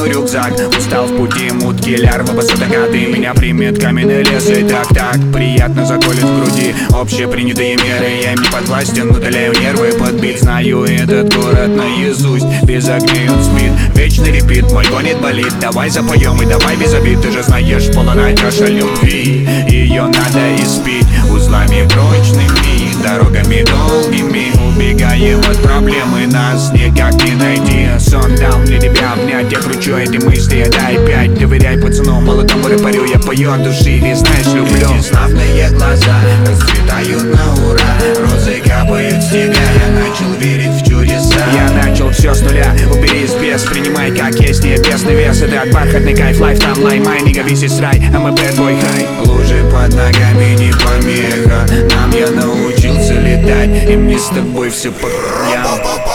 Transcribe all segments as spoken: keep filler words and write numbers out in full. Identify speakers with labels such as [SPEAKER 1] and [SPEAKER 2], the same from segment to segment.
[SPEAKER 1] тяну рюкзак. Устал в пути, мутки, лярвы, басадокаты. Меня примет каменный лес и так-так приятно заколет в груди. Общепринятые меры, я им не подвластен, удаляю нервы. Подбит, знаю этот город наизусть. Без огней он спит, вечный репит, мой гонит болит. Давай запоем и давай без обид. Ты же знаешь, полная чаша любви. Ее надо испить узлами прочными, дорогами долгими. Убегаем от проблемы, нас никак не найти. Сон дал мне тебя обнять, я кручу эти мысли, дай пять. Доверяй пацану, молодому рэперю, я пою от души, ведь знаешь, люблю. Эти славные глаза расцветают на ура, розы капают с тебя, я начал верить в чудеса. Я начал все с нуля, убери из без, принимай как есть, не бесный вес. Это бархатный кайф, лайф там лай, май, нига висит рай, а мы bad boy high. Лужи под ногами не помеха, нам я научился летать, и мне с тобой все по краям.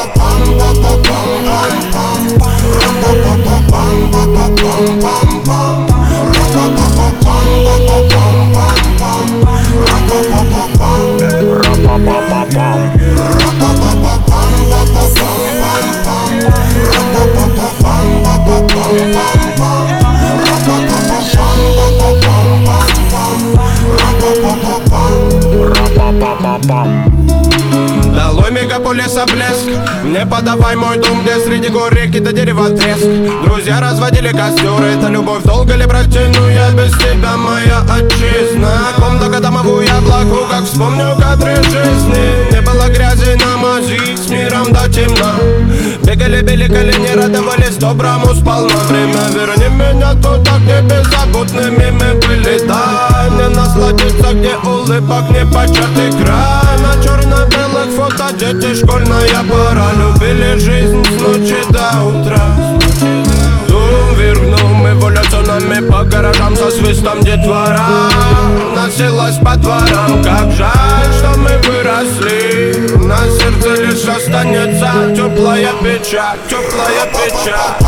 [SPEAKER 2] Долой мегаполиса блеск, не подавай мой дом, где среди гор реки до дерева треск. Друзья разводили костер, это любовь долго ли протяну я без тебя, моя отчизна. Комната домовую я плаку, как вспомню кадры жизни. Не было грязи на мази, с миром до темна. Бегали, били колени, радовались доброму сполна. Время верни меня туда, где беззаботными мы были. Дай мне насладиться, где улыбок не початый край. На черно-белых фото дети, школьная пора. Любили жизнь с ночи до утра. Дум вергнул мы эволюционами по гаражам со свистом детвора. Носилась по дворам, как жаль, что мы выросли. На сердце лишь останется теплая печаль, теплая печаль.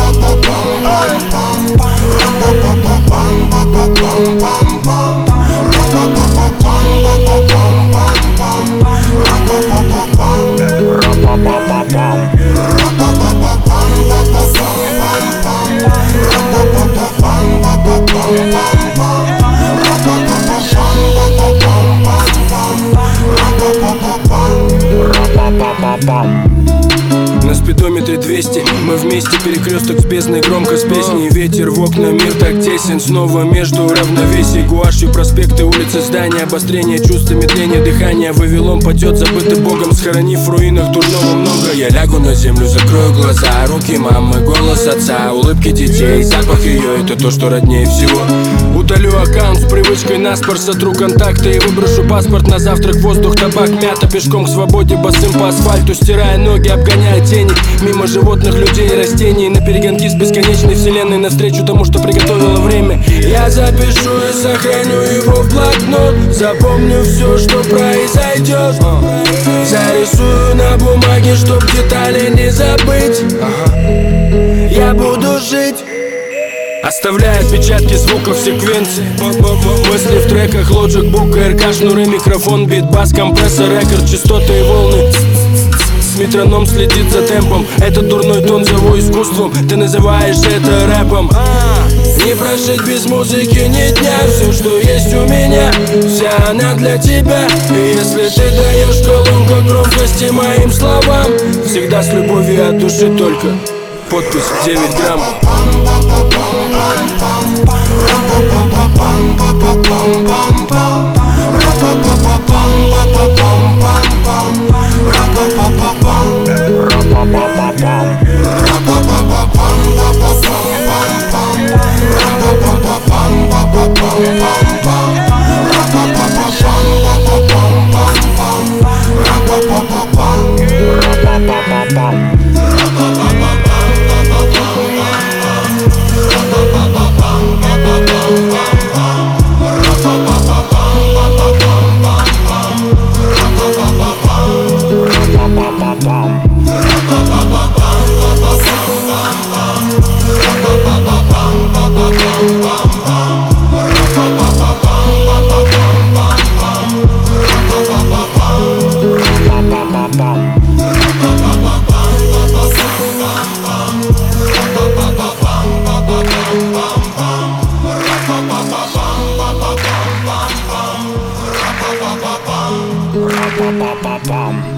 [SPEAKER 3] На спидометре двести, мы вместе, перекресток с бездной, громко с песней. Ветер в окна, мир так тесен, снова между равновесий. Гуашью проспекты, улицы, здания, обострение чувства, медление дыхания. Вавилон падет, забытый Богом, схоронив в руинах дурного много. Я лягу на землю, закрою глаза, руки мамы, голос отца, улыбки детей, запах ее, это то, что роднее всего. Удалю аккаунт с привычкой наспор, сотру контакты и выброшу паспорт на завтрак. Воздух, табак, мята, пешком к свободе, босым по асфальту, стирая ноги, обгоняя тени. Мимо животных, людей и растений, на перегонки с бесконечной вселенной, навстречу тому, что приготовило время. Я запишу и сохраню его в блокнот, запомню все, что произойдет. Зарисую на бумаге, чтоб детали не забыть. Я буду жить, оставляя отпечатки звуков в секвенции. Мысли в треках, Logic, Book, эр ка, шнуры, микрофон, бит, бас, компрессор, рекорд, частоты и волны. Метроном следит за темпом, этот дурной тон зову искусством. Ты называешь это рэпом. Не прожить без музыки ни дня. Все, что есть у меня, вся она для тебя. И если ты даешь колонку громкости моим словам, всегда с любовью от души только. Подпись девять грамм.
[SPEAKER 1] Bum, bum, bum. Па-па-па-пам.